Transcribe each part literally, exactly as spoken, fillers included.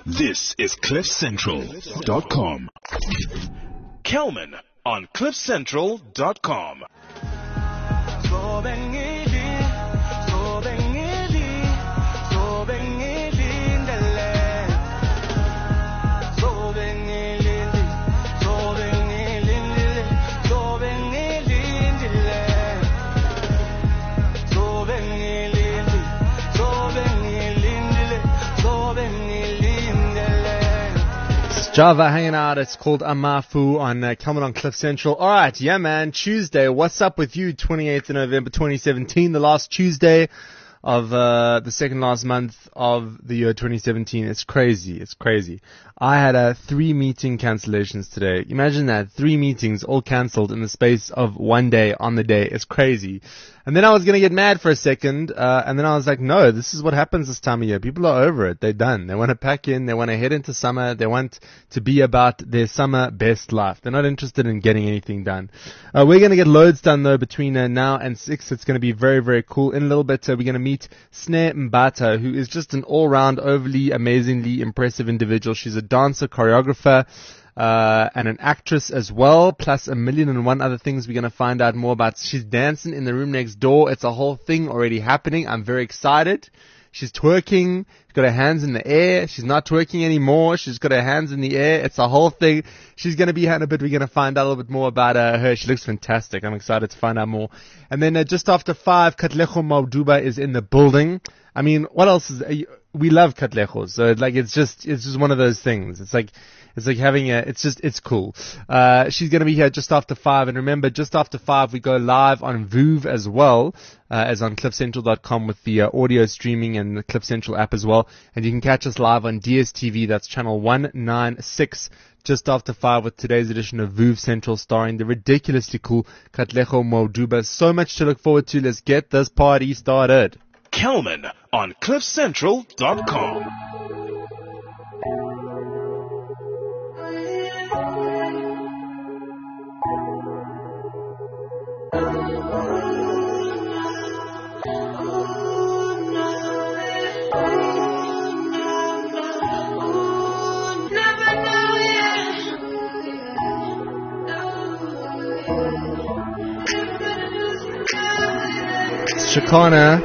This is cliff central dot com. Kelman on cliff central dot com. Java hanging out. It's called Amafu on uh, Kelman on Cliff Central. All right, yeah, man. Tuesday. What's up with you? twenty-eighth of November, twenty seventeen, the last Tuesday of uh, the second last month of the year twenty seventeen. It's crazy. It's crazy. I had uh, three meeting cancellations today. Imagine that. Three meetings all cancelled in the space of one day on the day. It's crazy. And then I was going to get mad for a second, uh, and then I was like, no, this is what happens this time of year. People are over it. They're done. They want to pack in. They want to head into summer. They want to be about their summer best life. They're not interested in getting anything done. Uh, we're going to get loads done, though, between uh, now and six. It's going to be very, very cool. In a little bit, uh, we're going to meet Snare Mbata, who is just an all-round, overly, amazingly impressive individual. She's a dancer, choreographer, Uh, and an actress as well, plus a million and one other things we're going to find out more about. She's dancing in the room next door. It's a whole thing already happening. I'm very excited. She's twerking. She's got her hands in the air. She's not twerking anymore. She's got her hands in the air. It's a whole thing. She's going to be here in a bit. We're going to find out a little bit more about uh, her. She looks fantastic. I'm excited to find out more. And then uh, just after five, Katlego Mauduba is in the building. I mean, what else is... Uh, we love Katlego. So, like, it's just, it's just one of those things. It's like... It's like having a, it's just, it's cool. Uh, she's going to be here just after five. And remember, just after five, we go live on Voov as well, uh, as on cliff central dot com with the uh, audio streaming and the Cliff Central app as well. And you can catch us live on D S T V. That's channel one ninety-six, just after five with today's edition of Voov Central starring the ridiculously cool Katlego Mauduba. So much to look forward to. Let's get this party started. Kelman on cliff central dot com. Shakana.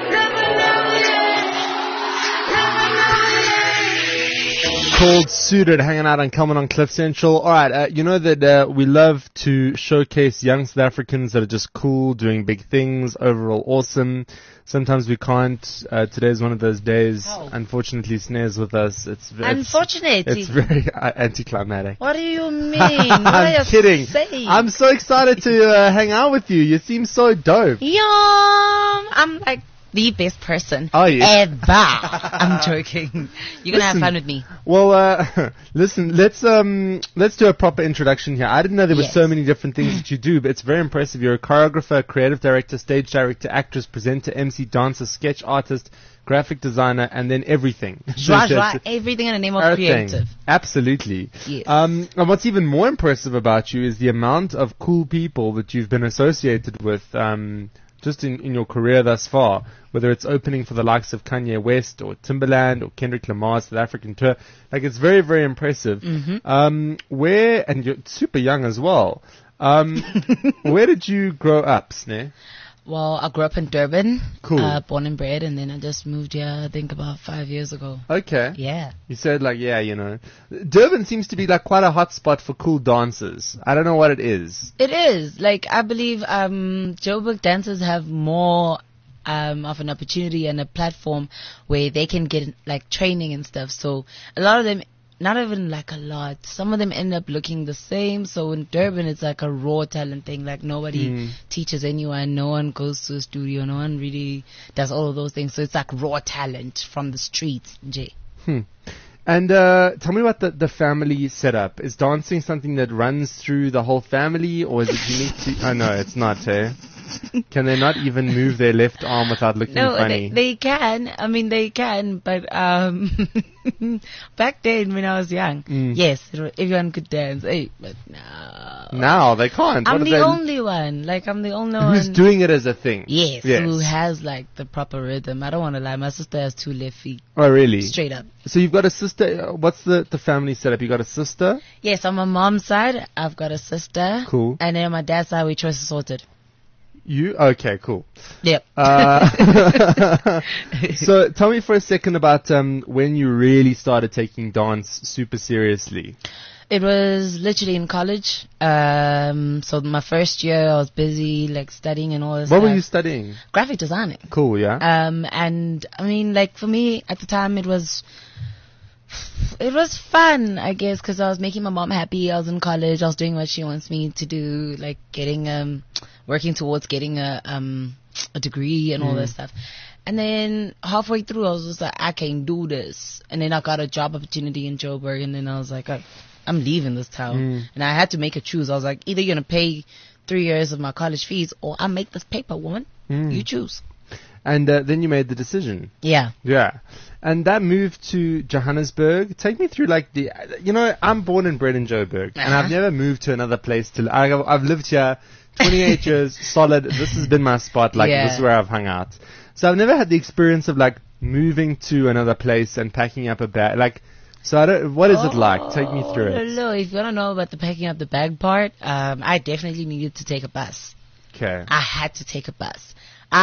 Called Suited, hanging out on Kelman on Cliff Central. Alright, uh, you know that uh, we love to showcase young South Africans that are just cool, doing big things, overall awesome. Sometimes we can't. Uh, today's one of those days. Oh. Unfortunately, Snare's with us. It's, it's Unfortunately. It's very uh, anticlimactic. What do you mean? What I'm are you kidding. saying? I'm so excited to uh, hang out with you. You seem so dope. Yum! I'm like the best person Are you? ever. I'm joking. You're gonna have Listen, fun with me. Well, uh, listen, let's um, let's do a proper introduction here. I didn't know there were Yes. so many different things that you do, but it's very impressive. You're a choreographer, creative director, stage director, actress, presenter, M C, dancer, sketch artist, graphic designer, and then everything. Joie, joie, everything in the name of Everything. creative. Absolutely. Yes. Um, and what's even more impressive about you is the amount of cool people that you've been associated with, um, just in, in your career thus far, whether it's opening for the likes of Kanye West or Timbaland or Kendrick Lamar's South African tour. Like, it's very, very impressive. Mm-hmm. Um, where, and you're super young as well. Um, where did you grow up, Snare? Well, I grew up in Durban. Cool. Uh, born and bred, and then I just moved here, I think, about five years ago. Okay. Yeah. You said, like, yeah, you know. Durban seems to be, like, quite a hot spot for cool dancers. I don't know what it is. It is. Like, I believe um, Joburg dancers have more um, of an opportunity and a platform where they can get, like, training and stuff. So a lot of them, not even like a lot, some of them end up looking the same. So in Durban, it's like a raw talent thing. Like, nobody Mm. teaches anyone. No one goes to a studio. No one really does all of those things. So it's like raw talent from the streets, Jay. Hmm. And uh, tell me about the, the family setup. Is dancing something that runs through the whole family, or is it unique to... Oh, no, it's not, eh? Can they not even move their left arm without looking No, funny? they, they can. I mean, they can. But um, back then when I was young, Mm. yes, it wa- everyone could dance. Hey, but no. Now they can't. I'm What are the they- only one. Like, I'm the only Who's one. doing it as a thing? Yes, Yes. who has like the proper rhythm. I don't want to lie. My sister has two left feet. Oh, really? Straight up. So you've got a sister. uh, What's the, the family setup? You got a sister? Yes, on my mom's side, I've got a sister. Cool. And then on my dad's side, we choice sorted. You? Okay, cool. Yep. Uh, so tell me for a second about um, when you really started taking dance super seriously. It was literally in college. Um, so my first year, I was busy like studying and all this What stuff. were you studying? Graphic designing. Cool, yeah? Um, and I mean, like for me at the time, it was it was fun, I guess, because I was making my mom happy. I was in college. I was doing what she wants me to do, like getting um, working towards getting a um a degree and all this stuff. And then halfway through, I was just like, I can't do this. And then I got a job opportunity in Joburg, and then I was like, I, I'm leaving this town. Mm. And I had to make a choose. I was like, either you're gonna pay three years of my college fees, or I make this paper, woman. Mm. You choose. And uh, then you made the decision. Yeah. Yeah. And that move to Johannesburg, take me through like the, you know, I'm born and bred in Joburg, and Uh-huh. I've never moved to another place to, I, I've lived here twenty-eight years solid. This has been my spot. Like, Yeah. this is where I've hung out. So I've never had the experience of like moving to another place and packing up a bag. Like, so I don't, what is it like? Take me through Oh, it. no, if you want to know about the packing up the bag part, um, I definitely needed to take a bus. Okay. I had to take a bus.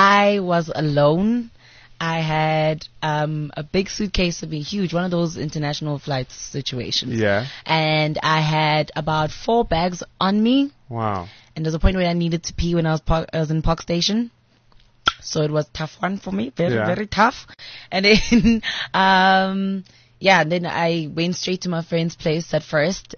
I was alone. I had um, a big suitcase with me, huge, one of those international flights situations. Yeah. And I had about four bags on me. Wow. And there's a point where I needed to pee when I was park, I was in Park Station. So it was a tough one for me, very, Yeah. very tough. And then, um, yeah, then I went straight to my friend's place at first,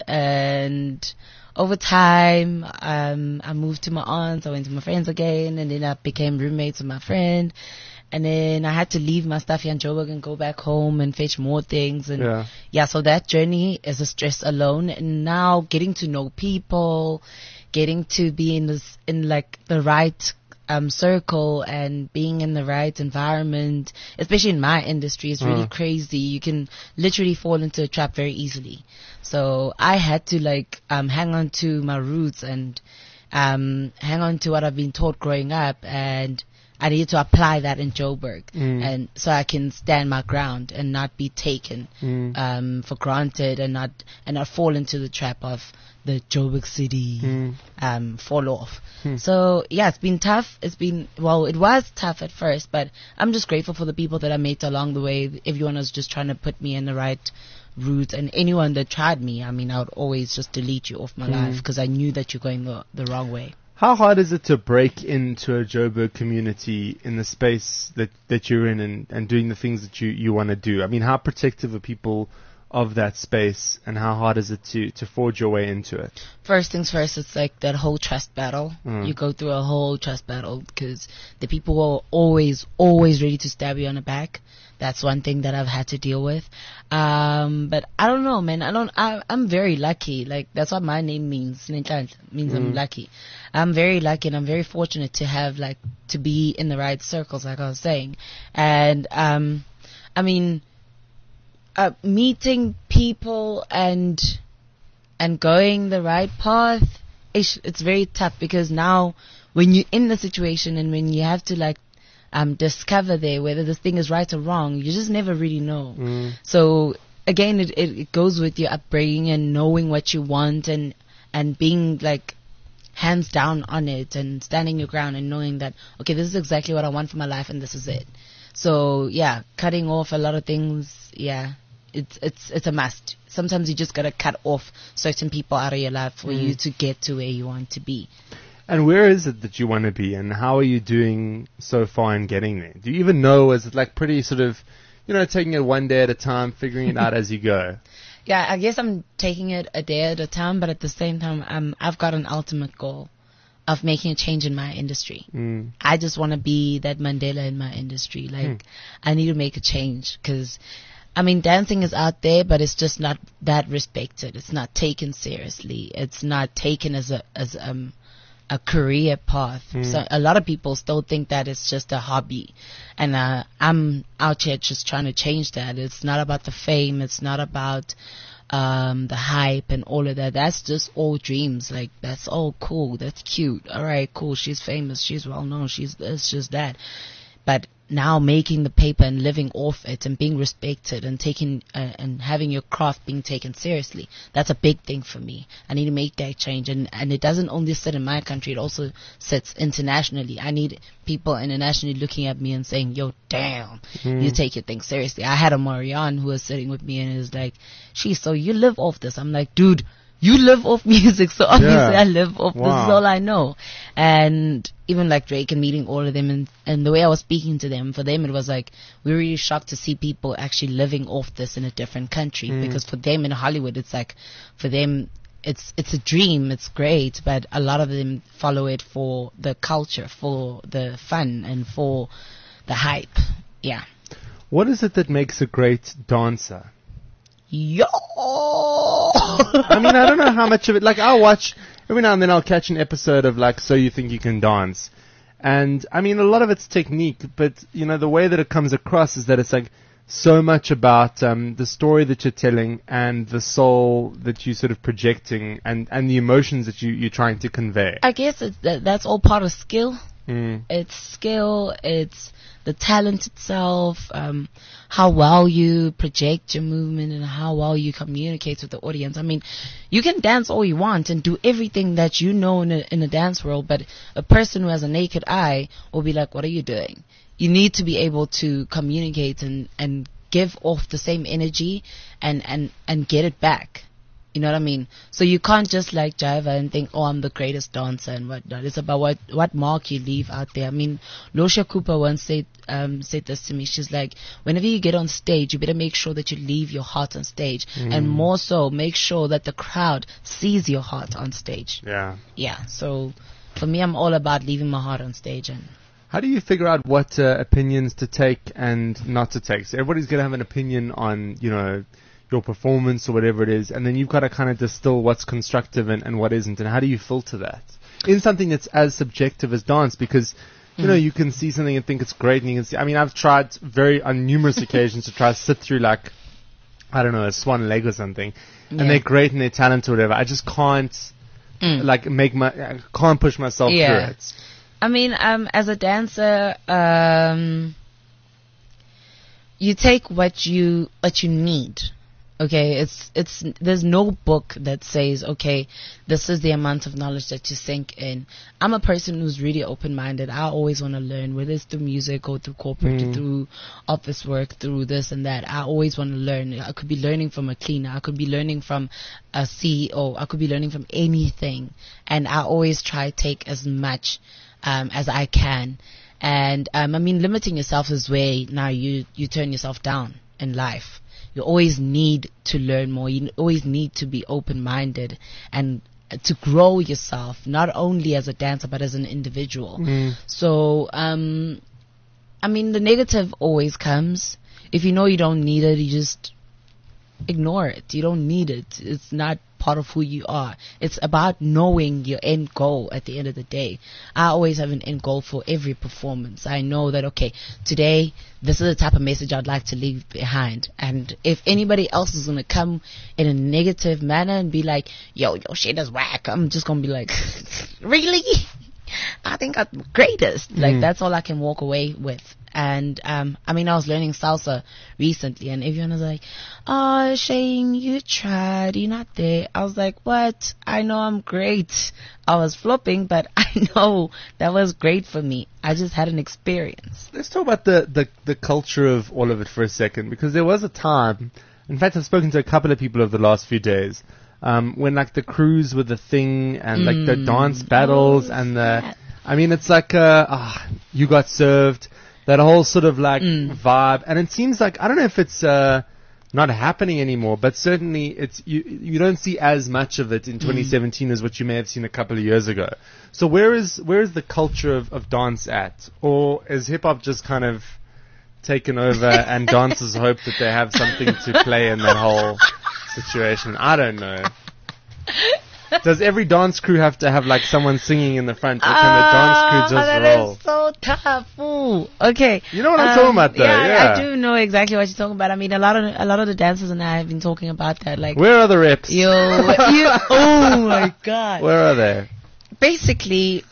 and over time, um, I moved to my aunt's, I went to my friends again, and then I became roommates with my friend. And then I had to leave my stuff here in Joburg and go back home and fetch more things. And Yeah. yeah, so that journey is a stress alone. And now getting to know people, getting to be in this, in like the right um, circle and being in the right environment, especially in my industry, is really Mm. crazy. You can literally fall into a trap very easily. So I had to like um, hang on to my roots and um, hang on to what I've been taught growing up, and I needed to apply that in Joburg, Mm. and so I can stand my ground and not be taken Mm. um, for granted, and not and not fall into the trap of the Joburg city Mm. um, fall off. Hmm. So yeah, it's been tough. It's been well, it was tough at first, but I'm just grateful for the people that I met along the way. Everyone was just trying to put me in the right route, and anyone that tried me, I mean, I would always just delete you off my Hmm. life because I knew that you're going the, the wrong way. How hard is it to break into a Joburg community in the space that, that you're in and, and doing the things that you, you want to do? I mean, how protective are people of that space, and how hard is it to, to forge your way into it? First things first, it's like that whole trust battle. Mm. You go through a whole trust battle because the people who are always, always ready to stab you on the back. That's one thing that I've had to deal with. Um, but I don't know, man. I don't, I, I'm very lucky. Like, that's what my name means. Nenhlanhla means I'm Mm. lucky. I'm very lucky, and I'm very fortunate to have, like, to be in the right circles, like I was saying. And, um, I mean, uh, meeting people and, and going the right path, it's, it's very tough because now when you're in the situation and when you have to, like, um, discover there whether this thing is right or wrong, you just never really know. Mm. So again, it, it, it goes with your upbringing and knowing what you want, and, and being like hands down on it and standing your ground and knowing that, okay, this is exactly what I want for my life and this is it. So yeah, cutting off a lot of things, yeah, it's, it's, it's a must. Sometimes you just gotta cut off certain people out of your life for Mm. you to get to where you want to be. And where is it that you want to be, and how are you doing so far in getting there? Do you even know? Is it like pretty sort of, you know, taking it one day at a time, figuring it out as you go? Yeah, I guess I'm taking it a day at a time, but at the same time, um, I've got an ultimate goal of making a change in my industry. Mm. I just want to be that Mandela in my industry. Like, Hmm. I need to make a change because, I mean, dancing is out there, but it's just not that respected. It's not taken seriously. It's not taken as a, as, um, a career path. Mm. So a lot of people still think that it's just a hobby. And uh, I'm out here just trying to change that. It's not about the fame. It's not about um, the hype and all of that. That's just all dreams. Like, that's all cool. That's cute. All right, cool. She's famous. She's well known. She's this, just that. But now making the paper and living off it and being respected and taking uh, and having your craft being taken seriously, that's a big thing for me. I need to make that change, and and it doesn't only sit in my country, it also sits internationally. I need people internationally looking at me and saying, yo, damn, mm. you take your thing seriously. I had a Marianne who was sitting with me and is like, she, so you live off this? I'm like, dude, you live off music, so obviously yeah. I live off wow. this is all I know. And even like Drake and meeting all of them, and, and the way I was speaking to them, for them it was like, we were really shocked to see people actually living off this in a different country. Mm. Because for them in Hollywood, it's like, for them, it's it's a dream, it's great, but a lot of them follow it for the culture, for the fun, and for the hype. Yeah. What is it that makes a great dancer? Yo! I mean, I don't know how much of it, like, I'll watch, every now and then I'll catch an episode of, like, So You Think You Can Dance. And, I mean, a lot of it's technique, but, you know, the way that it comes across is that it's, like, so much about um, the story that you're telling and the soul that you're sort of projecting and, and the emotions that you, you're trying to convey. I guess it's, that, that's all part of skill. Mm. It's skill, it's the talent itself, um, how well you project your movement and how well you communicate with the audience. I mean, you can dance all you want and do everything that you know in a, in a dance world, but a person who has a naked eye will be like, what are you doing? You need to be able to communicate and, and give off the same energy and, and, and get it back. You know what I mean? So you can't just like jive and think, oh, I'm the greatest dancer and whatnot. It's about what, what mark you leave out there. I mean, Losha Cooper once said, um, said this to me. She's like, whenever you get on stage, you better make sure that you leave your heart on stage. Mm. And more so, make sure that the crowd sees your heart on stage. Yeah. Yeah. So for me, I'm all about leaving my heart on stage. And how do you figure out what uh, opinions to take and not to take? So everybody's going to have an opinion on, you know, your performance or whatever it is, and then you've got to kind of distill what's constructive and, and what isn't, and how do you filter that in something that's as subjective as dance? Because, you mm. know, you can see something and think it's great, and you can see, I mean, I've tried very, on numerous occasions to try to sit through, like, I don't know, a Swan leg or something, yeah. and they're great and they're talented or whatever. I just can't, mm. like, make my, I can't push myself yeah. through it. I mean, um, as a dancer, um, you take what you, what you need. Okay, it's, it's, there's no book that says, okay, this is the amount of knowledge that you sink in. I'm a person who's really open-minded. I always want to learn, whether it's through music or through corporate, mm. through office work, through this and that. I always want to learn. I could be learning from a cleaner. I could be learning from a C E O. I could be learning from anything. And I always try to take as much, um, as I can. And, um, I mean, limiting yourself is where now you, you turn yourself down in life. You always need to learn more. You always need to be open-minded and to grow yourself, not only as a dancer, but as an individual. Mm. So, um, I mean, the negative always comes. If you know you don't need it, you just ignore it. You don't need it. It's not part of who you are. It's about knowing your end goal at the end of the day. I always have an end goal for every performance. I know that, okay, today, this is the type of message I'd like to leave behind. And if anybody else is going to come in a negative manner and be like, yo, your shit is whack, I'm just going to be like, really? I think I'm the greatest. Mm. Like, that's all I can walk away with. And, um, I mean, I was learning salsa recently, and everyone was like, oh, Shane, you tried, you're not there. I was like, what? I know I'm great. I was flopping, but I know that was great for me. I just had an experience. Let's talk about the, the, the culture of all of it for a second, because there was a time, in fact, I've spoken to a couple of people over the last few days, um, when, like, the crews were the thing, and, mm. like, the dance battles, oh, and the, that? I mean, it's like, uh, ah, you got served. That whole sort of like mm. vibe, and it seems like, I don't know if it's uh, not happening anymore, but certainly it's you. You don't see as much of it in twenty seventeen mm. as what you may have seen a couple of years ago. So where is where is the culture of, of dance at, or is hip hop just kind of taken over, and dancers hope that they have something to play in that whole situation? I don't know. Does every dance crew have to have like someone singing in the front, or can the dance crew just that roll? is so tough. Ooh. Okay. You know what I'm Um, talking about, though. Yeah, Yeah. I do know exactly what you're talking about. I mean, a lot of a lot of the dancers and I have been talking about that. Like, Where are the reps? yo, you, oh my god. Where are they? Basically,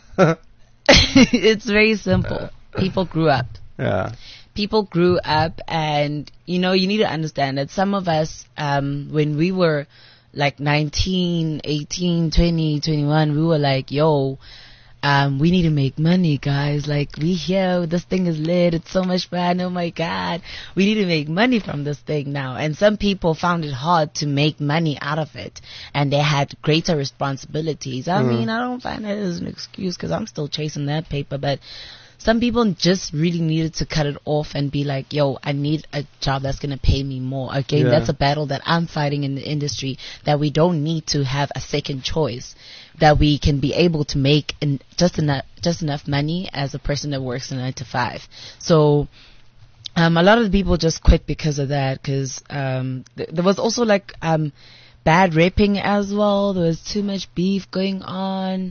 it's very simple. People grew up. Yeah. People grew up, and you know, you need to understand that some of us, um, when we were like nineteen, eighteen, twenty, twenty-one, we were like, yo, um, we need to make money, guys. Like, we here, this thing is lit, it's so much fun, oh my god. We need to make money from this thing now. And some people found it hard to make money out of it, and they had greater responsibilities. I Mm. mean, I don't find that as an excuse, because I'm still chasing that paper, but some people just really needed to cut it off and be like, yo, I need a job that's going to pay me more. Again, Yeah. that's a battle that I'm fighting in the industry, that we don't need to have a second choice, that we can be able to make en- just enough, just enough money as a person that works a nine to five. So, um, a lot of the people just quit because of that, because, um, th- there was also like, um, bad rapping as well. There was too much beef going on.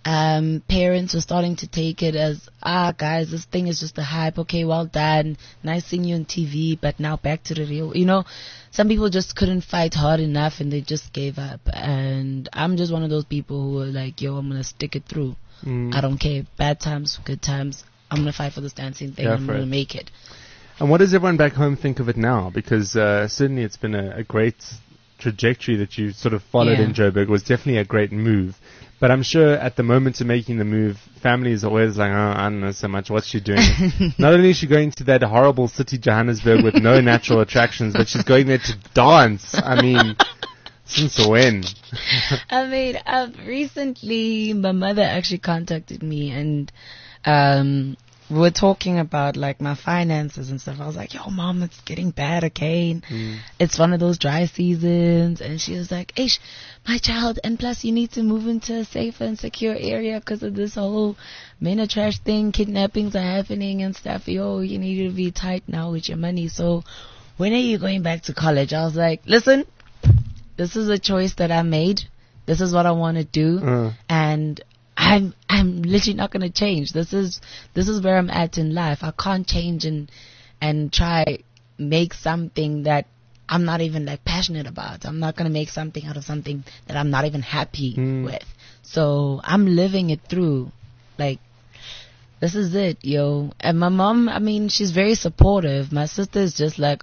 Um, parents were starting to take it as, ah, guys, this thing is just a hype. Okay, well done. Nice seeing you on T V, but now back to the real. You know, some people just couldn't fight hard enough and they just gave up. And I'm just one of those people who are like, yo, I'm going to stick it through. Mm. I don't care. Bad times, good times. I'm going to fight for this dancing thing. Go I'm for going to it. make it. And what does everyone back home think of it now? Because uh, certainly it's been a, a great trajectory that you sort of followed Yeah. in Joburg. It was definitely a great move. But I'm sure at the moment of making the move, family is always like, oh, I don't know so much. What's she doing? Not only is she going to that horrible city, Johannesburg, with no natural attractions, but she's going there to dance. I mean, since when? I mean, uh, recently my mother actually contacted me, and um, we were talking about like my finances and stuff. I was like, yo, mom, it's getting bad again. Mm. It's one of those dry seasons. And she was like, Ish, my child, and plus you need to move into a safer and secure area because of this whole men are trash thing. Kidnappings are happening and stuff. Yo, you need to be tight now with your money. So when are you going back to college? I was like, listen, this is a choice that I made. This is what I want to do. Uh. And I'm I'm literally not gonna change. This is this is where I'm at in life. I can't change and and try make something that I'm not even like passionate about. I'm not gonna make something out of something that I'm not even happy Mm. with. So I'm living it through. Like, this is it, yo. And my mom, I mean, she's very supportive. My sister's just like,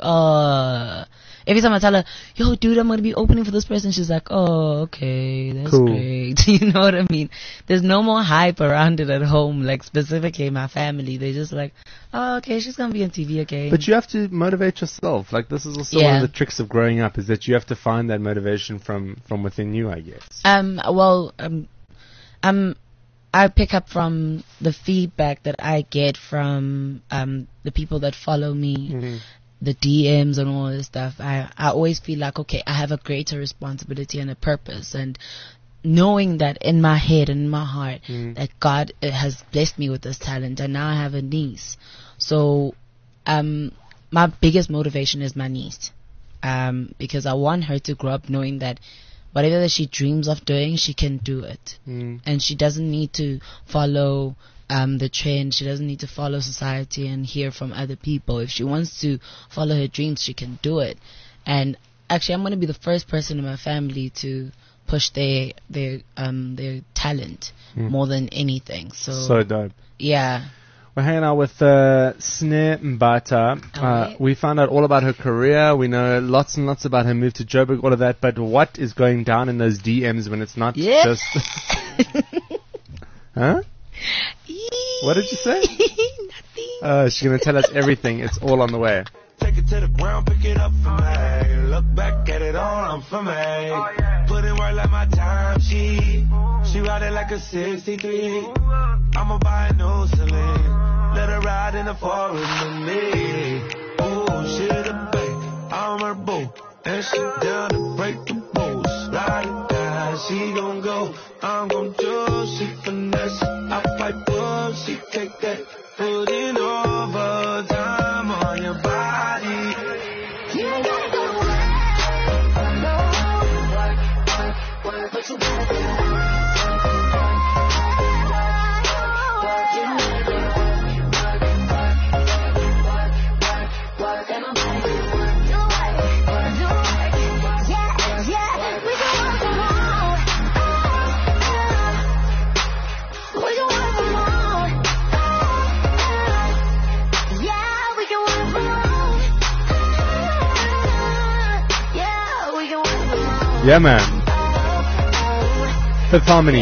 uh every time I tell her, yo, dude, I'm going to be opening for this person, she's like, oh, okay, that's Cool. great. You know what I mean? There's no more hype around it at home, like specifically my family. They're just like, oh, okay, she's going to be on T V again. But you have to motivate yourself. Like, this is also one Yeah. of the tricks of growing up, is that you have to find that motivation from, from within you, I guess. Um, well, um, um, I pick up from the feedback that I get from um the people that follow me, Mhm. the D Ms and all this stuff. I I always feel like, okay, I have a greater responsibility and a purpose, and knowing that in my head and in my heart Mm. that God uh, has blessed me with this talent, and now I have a niece. So, um, my biggest motivation is my niece, um, because I want her to grow up knowing that whatever that she dreams of doing, she can do it. Mm. And she doesn't need to follow um, the trend. She doesn't need to follow society and hear from other people. If she wants to follow her dreams, she can do it. And actually, I'm going to be the first person in my family to push their their um, their talent Mm. more than anything. So, So dope. yeah. We're hanging out with uh, Snare Mbata. Uh, Alright. we found out all about her career. We know lots and lots about her move to Joburg, all of that. But what is going down in those D Ms when it's not Yeah. just... Huh? What did you say? Nothing. Uh, she's going to tell us everything. It's all on the way. Take it to the ground, pick it up for me. Look back at it all, I'm for me. Put in work like my time sheet. She ride it like a sixty-three. I'ma buy a new Celine. Let her ride in the forest with me. Oh, she the babe, I'm her boo. And she down to break the rules. Ride it down, she gon' go. I'm gon' do, she finesse. I fight for, she take that. Put in overtime on your body. You know the way. I know what, what, what you gotta do. Yeah, man. Fifth Harmony.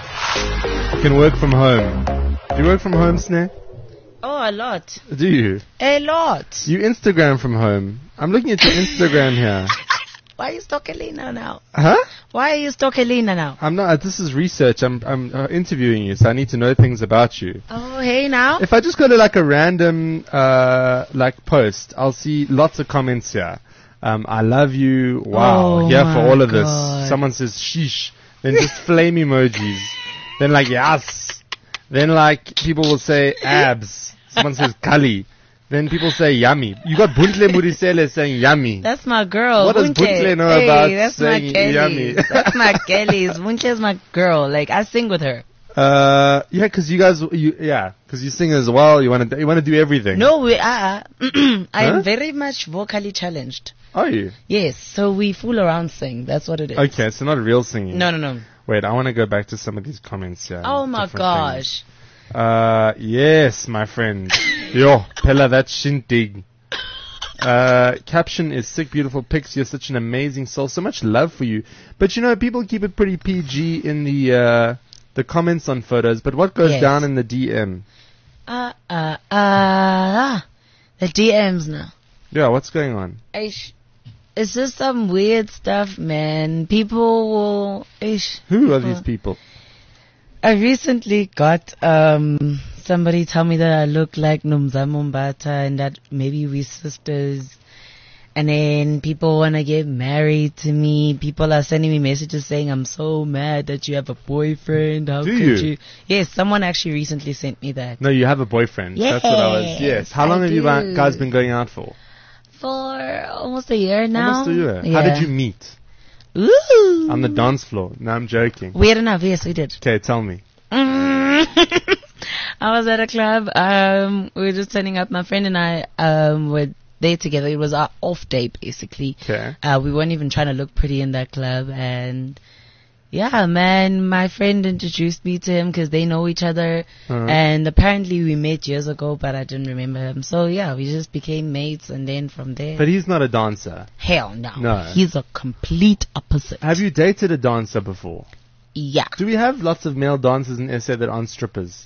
You can work from home. Do you work from home, Sneh? Oh, a lot. Do you? A lot. You Instagram from home. I'm looking at your Instagram here. Why are you stalking Lena now? Huh? Why are you stalking Lena now? I'm not. This is research. I'm I'm uh, interviewing you, so I need to know things about you. Oh, hey now. If I just go to like a random uh like post, I'll see lots of comments here. Um, I love you. Wow. Oh Here for my all of God. this. Someone says sheesh. Then just flame emojis. Then like yes. Then like people will say abs. Someone says kali. Then people say yummy. You got Buntle Murisele saying yummy. That's my girl. What does Buntle. Buntle know hey, about that's saying my yummy? Kelly's. That's my Kelly's. Buntle my girl. Like, I sing with her. Uh, yeah, 'cause you guys, you, yeah, 'cause you sing as well. You want to, you want to do everything. No, we are. I Huh? am very much vocally challenged. Are you? Yes, so we fool around sing. That's what it is. Okay, so not real singing. No, no, no. Wait, I want to go back to some of these comments here. Oh my Different gosh. things. Uh, yes, my friend. Yo, Pella, that's shindig. Uh, caption is sick, beautiful pics. You're such an amazing soul. So much love for you. But you know, people keep it pretty P G in the, uh, the comments on photos. But what goes Yes. down in the D M? Uh, uh, uh, ah. The D Ms now. Yeah, what's going on? Ish. It's just some weird stuff, man. People will. Ish. Who are these people? I recently got um somebody tell me that I look like Nomza Mombata and that maybe we sisters. And then people want to get married to me. People are sending me messages saying, I'm so mad that you have a boyfriend. How Do could you? you? Yes, someone actually recently sent me that. No, you have a boyfriend. That's what I was. Yes. How Yes, long I have you do. guys been going out for? For almost a year now. Almost a year. Yeah. How did you meet? Ooh. On the dance floor. No, I'm joking. Weird enough, yes, we did. Okay, tell me. Mm. I was at a club. Um, we were just turning up. My friend and I um, were there together. It was our off day, basically. Okay. Uh, we weren't even trying to look pretty in that club. And yeah, man, my friend introduced me to him because they know each other. Uh-huh. And apparently we met years ago, but I didn't remember him. So yeah, we just became mates. And then from there, But he's not a dancer. hell no. No. He's a complete opposite. Have you dated a dancer before? Yeah. Do we have lots of male dancers in S A that aren't strippers?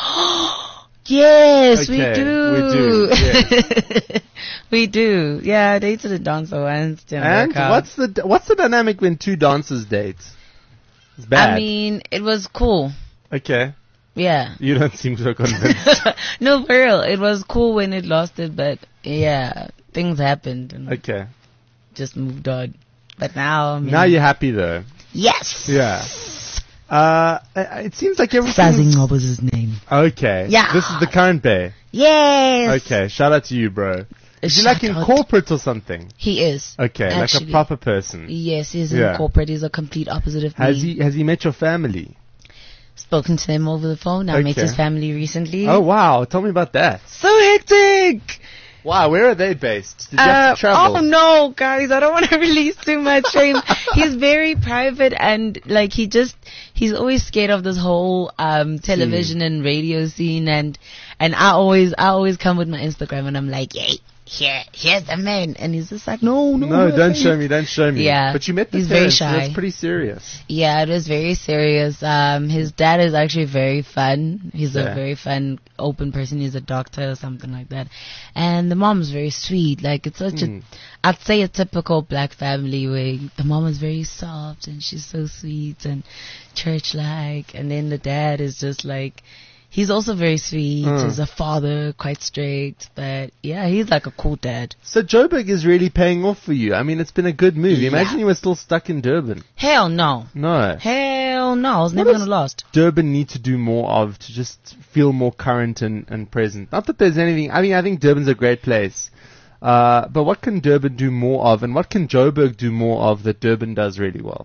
Yes, we Okay, do. we do, yes. We do. Yeah, I dated a dancer once. Didn't And work out. what's the what's the dynamic when two dancers date? It's bad. I mean, it was cool. okay. Yeah. You don't seem so convinced. No, for real. It was cool when it lasted, but yeah, things happened and okay. just moved on. But now, I mean, Now you're happy though. yes. Yeah. Uh, I- it seems like everything. Sazing was his name. Okay. Yeah. This is the current Bay. Yes. Okay. Shout out to you, bro. Is he Shout like in out. corporate or something? He is. Okay, like a Actually. proper person. Yes, he's Yeah. in corporate. He's a complete opposite of Has me. he has he met your family? Spoken to them over the phone. I met Okay. his family recently. Oh wow, tell me about that. So hectic. Wow, where are they based? Did you have Uh, to travel? oh no, guys, I don't want to release too much. Him. He's very private and like he just he's always scared of this whole um television and radio scene and and I always I always come with my Instagram and I'm like, yay, here here's the man, and he's just like, no, no, No, no, don't no. show me, don't show me. Yeah, But you met the he's very parents, so shy. that's pretty serious. Yeah, it was very serious. Um, his dad is actually very fun. He's Yeah. a very fun, open person. He's a doctor or something like that. And the mom's very sweet. Like, it's such Mm. a, I'd say a typical black family where the mom is very soft and she's so sweet and church-like. And then the dad is just like, he's also very sweet. Mm. He's a father, quite strict. But yeah, he's like a cool dad. So Joburg is really paying off for you. I mean, it's been a good move. Yeah. Imagine you were still stuck in Durban. Hell no. No. Hell no. I was What never does going to last. Durban need to do more of to just feel more current and, and present? Not that there's anything. I mean, I think Durban's a great place. Uh, but what can Durban do more of, and what can Joburg do more of that Durban does really well?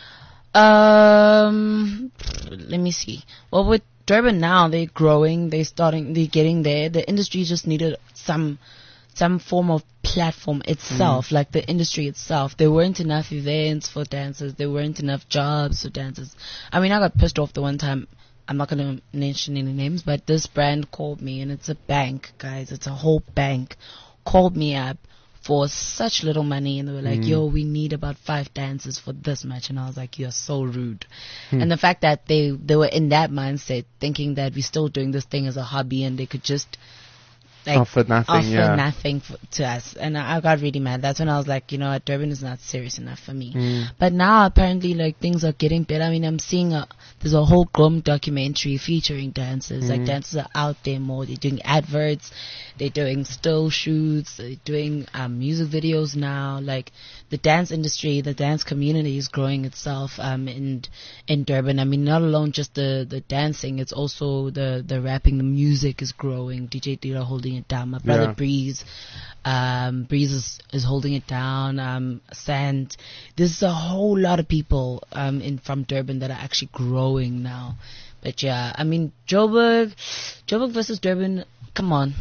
Um, let me see. Well, with Durban now, they're growing. They're starting. They're getting there. The industry just needed some, some form of platform itself, Mm. like the industry itself. There weren't enough events for dancers. There weren't enough jobs for dancers. I mean, I got pissed off the one time. I'm not going to mention any names, but this brand called me, and it's a bank, guys. It's a whole bank. Called me up for such little money, and they were like, Mm. yo, we need about five dancers for this much. And I was like, you're so rude. Hmm. And the fact that they, they were in that mindset, thinking that we're still doing this thing as a hobby, and they could just like Offer nothing, offer yeah. nothing for, to us. And I, I got really mad. That's when I was like, you know what, Durban is not serious enough for me. Mm. But now apparently like things are getting better. I mean, I'm seeing a, there's a whole Grom documentary featuring dancers. Like Mm. dancers are out there more. They're doing adverts. They're doing still shoots. They're doing um, music videos now. Like the dance industry, the dance community is growing itself um, in in Durban. I mean, not alone just the, the dancing. It's also the, the rapping. The music is growing. D J Dira holding it down. My brother Yeah. Breeze, um, Breeze is, is holding it down. Um, Sand. There's a whole lot of people um, in from Durban that are actually growing now. But yeah, I mean, Joburg, Joburg versus Durban. Come on,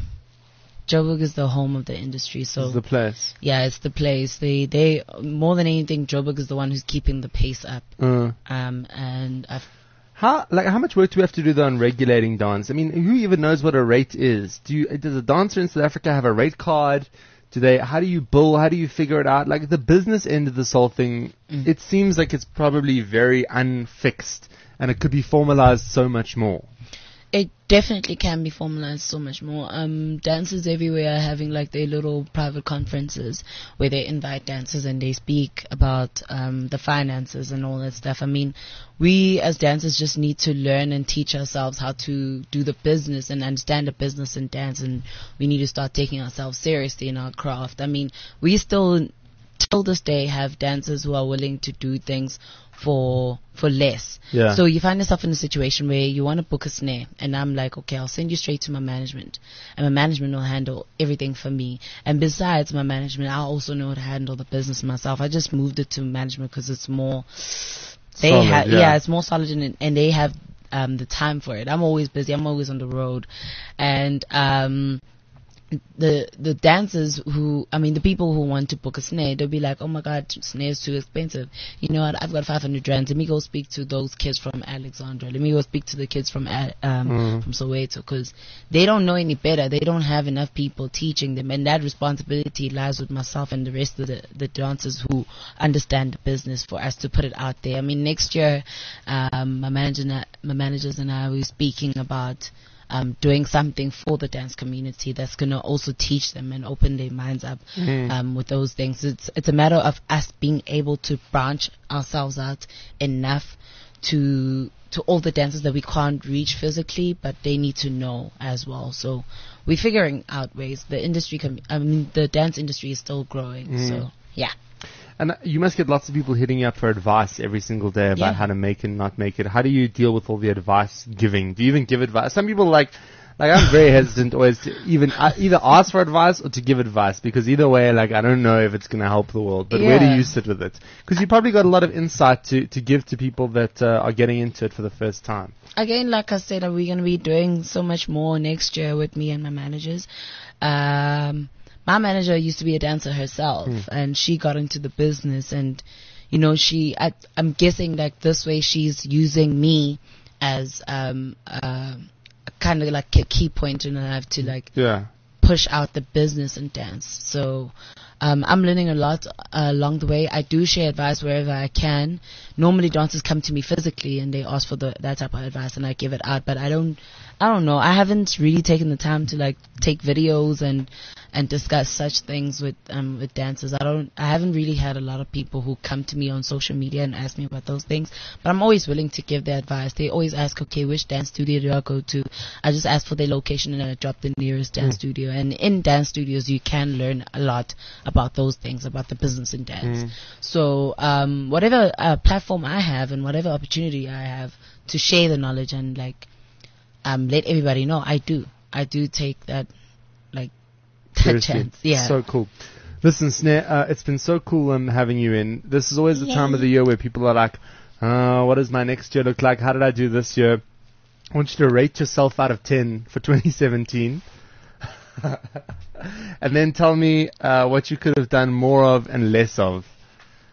Joburg is the home of the industry. So This is the place. yeah, it's the place. They they more than anything, Joburg is the one who's keeping the pace up. Uh. Um, and I've How like how much work do we have to do though on regulating dance? I mean, who even knows what a rate is? Do you, does a dancer in South Africa have a rate card? Do they? How do you bill? How do you figure it out? Like the business end of this whole thing, Mm. it seems like it's probably very unfixed, and it could be formalized so much more. It definitely can be formalized so much more. Um, dancers everywhere are having like their little private conferences where they invite dancers and they speak about um, the finances and all that stuff. I mean, we as dancers just need to learn and teach ourselves how to do the business and understand the business in dance, and we need to start taking ourselves seriously in our craft. I mean, we still till this day have dancers who are willing to do things for for less. Yeah. So you find yourself in a situation where you want to book a snare, and I'm like, okay, I'll send you straight to my management, and my management will handle everything for me. And besides my management, I also know how to handle the business myself. I just moved it to management because it's more. They Solid, have yeah. yeah. it's more solid, and and they have um the time for it. I'm always busy. I'm always on the road, and um. The the dancers who, I mean, the people who want to book a snare, they'll be like, oh my God, snare is too expensive. You know what? I've got five hundred rand. Let me go speak to those kids from Alexandra. Let me go speak to the kids from uh, um Mm. from Soweto, because they don't know any better. They don't have enough people teaching them, and that responsibility lies with myself and the rest of the the dancers who understand the business for us to put it out there. I mean, next year, um, my manager, and I- my managers and I were speaking about. Um, doing something for the dance community that's going to also teach them and open their minds up Mm. um, with those things. It's it's a matter of us being able to branch ourselves out enough to to all the dancers that we can't reach physically, but they need to know as well. So we're figuring out ways. The industry, com- I mean, the dance industry is still growing. Mm. So yeah. And you must get lots of people hitting you up for advice every single day about Yeah. how to make it and not make it. How do you deal with all the advice giving? Do you even give advice? Some people like, like I'm very hesitant always to even uh, either ask for advice or to give advice, because either way, like I don't know if it's going to help the world. But where do Yeah. you sit with it? Because you probably got a lot of insight to, to give to people that uh, are getting into it for the first time. Again, like I said, we're going to be doing so much more next year with me and my managers. Um, my manager used to be a dancer herself, Hmm. and she got into the business, and you know, she, I, I'm guessing like this way she's using me as um, uh, kind of like a key point in her life to like Yeah. push out the business and dance. So um, I'm learning a lot uh, along the way. I do share advice wherever I can. Normally dancers come to me physically and they ask for the, that type of advice, and I give it out. But I don't, I don't know. I haven't really taken the time to like take videos and and discuss such things with um with dancers. I don't. I haven't really had a lot of people who come to me on social media and ask me about those things. But I'm always willing to give their advice. They always ask, okay, which dance studio do I go to? I just ask for their location and I drop the nearest dance Mm. studio. And in dance studios, you can learn a lot about those things, about the business in dance. Mm. So um, whatever uh, platform I have and whatever opportunity I have to share the knowledge and like um, let everybody know, I do. I do take that like that Seriously. chance. Yeah. So cool. Listen, Snare, uh, it's been so cool um, having you in. This is always the time of the year where people are like, uh, what does my next year look like? How did I do this year? I want you to rate yourself out of ten for twenty seventeen. And then tell me uh, what you could have done more of and less of.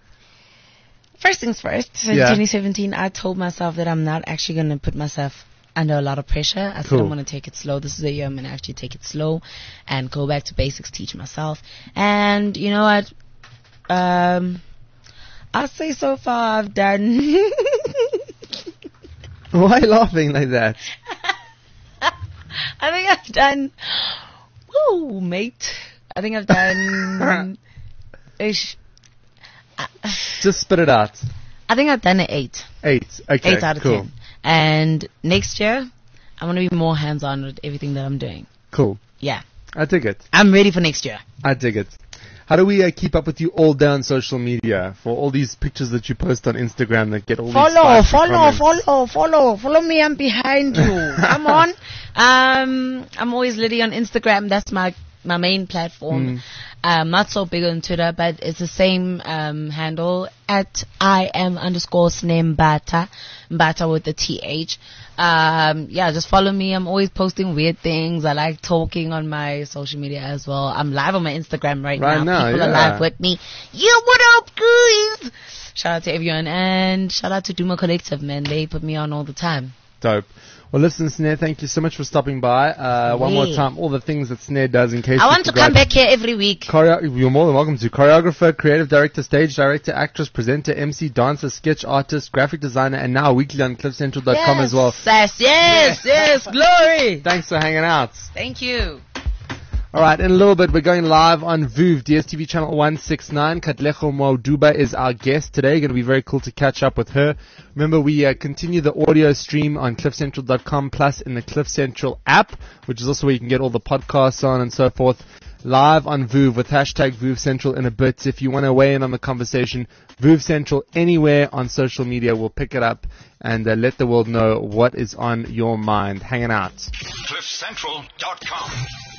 First things first, in Yeah. twenty seventeen, I told myself that I'm not actually going to put myself under a lot of pressure. I said Cool. I'm going to take it slow. This is a year I'm going to actually take it slow and go back to basics, teach myself. And you know what? Um, I'll say so far I've done. Why are you laughing like that? I think I've done. Woo, mate. I think I've done. ish. Just spit it out. I think I've done an eight. Eight. Okay. Eight out of cool. ten. And next year, I want to be more hands-on with everything that I'm doing. Cool. Yeah. I dig it. I'm ready for next year. I dig it. How do we uh, keep up with you all day on social media for all these pictures that you post on Instagram that get all Follow, these spicy follow, comments? follow, follow, follow me. I'm behind you. Come on. Um, I'm always Liddy on Instagram. That's my my main platform. Mm. Um, not so big on Twitter, but it's the same um, handle at I am underscore Sneh Mbata, Mbata with the T H. Um, yeah, just follow me. I'm always posting weird things. I like talking on my social media as well. I'm live on my Instagram right, Right now, People are yeah. live with me. Yeah, what up, guys? Shout out to everyone and shout out to Duma Collective, man. They put me on all the time. Dope. Well, listen, Sneh, thank you so much for stopping by. Uh, one more Yeah. time, all the things that Sneh does in case I you want to forgot. come back here every week. Choreo- you're more than welcome to. Choreographer, creative director, stage director, actress, presenter, M C, dancer, sketch artist, graphic designer, and now weekly on cliff central dot com as well. Yes, yes, yes, glory. Thanks for hanging out. Thank you. All right, in a little bit, we're going live on V O O V, D S T V channel one sixty-nine. Katlego Mwaduba is our guest today. Going to be very cool to catch up with her. Remember, we uh, continue the audio stream on cliff central dot com plus in the Cliff Central app, which is also where you can get all the podcasts on and so forth. Live on V O O V with hashtag V O O V Central in a bit. If you want to weigh in on the conversation, V O O V Central anywhere on social media. We'll pick it up and uh, let the world know what is on your mind. Hanging out. cliff central dot com